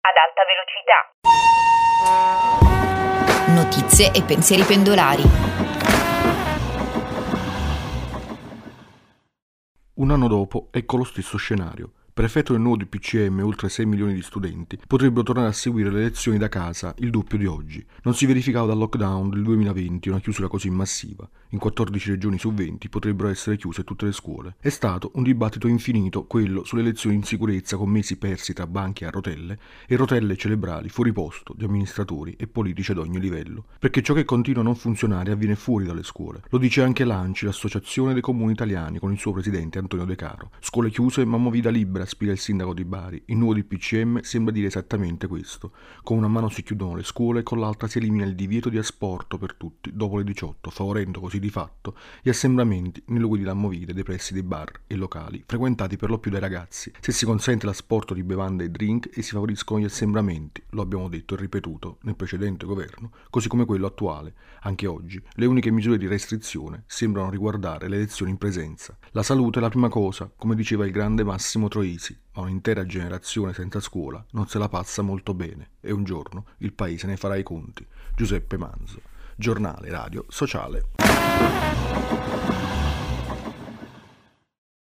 ad alta velocità. Notizie e pensieri pendolari. Un anno dopo, ecco lo stesso scenario. Per effetto del nuovo DPCM, oltre 6 milioni di studenti potrebbero tornare a seguire le lezioni da casa, il doppio di oggi. Non si verificava dal lockdown del 2020 una chiusura così massiva. In 14 regioni su 20 potrebbero essere chiuse tutte le scuole. È stato un dibattito infinito quello sulle lezioni in sicurezza con mesi persi tra banchi a rotelle e rotelle cerebrali fuori posto di amministratori e politici ad ogni livello. Perché ciò che continua a non funzionare avviene fuori dalle scuole. Lo dice anche l'ANCI, l'Associazione dei Comuni Italiani, con il suo presidente Antonio De Caro. Scuole chiuse ma movida libera, spiega il sindaco di Bari. Il nuovo DPCM sembra dire esattamente questo. Con una mano si chiudono le scuole e con l'altra si elimina il divieto di asporto per tutti dopo le 18, favorendo così di fatto gli assembramenti nei luoghi di movida dei pressi dei bar e locali, frequentati per lo più dai ragazzi. Se si consente l'asporto di bevande e drink e si favoriscono gli assembramenti, lo abbiamo detto e ripetuto nel precedente governo, così come quello attuale. Anche oggi le uniche misure di restrizione sembrano riguardare le lezioni in presenza. La salute è la prima cosa, come diceva il grande Massimo Troisi, ma un'intera generazione senza scuola non se la passa molto bene e un giorno il paese ne farà i conti. Giuseppe Manzo, giornale radio sociale.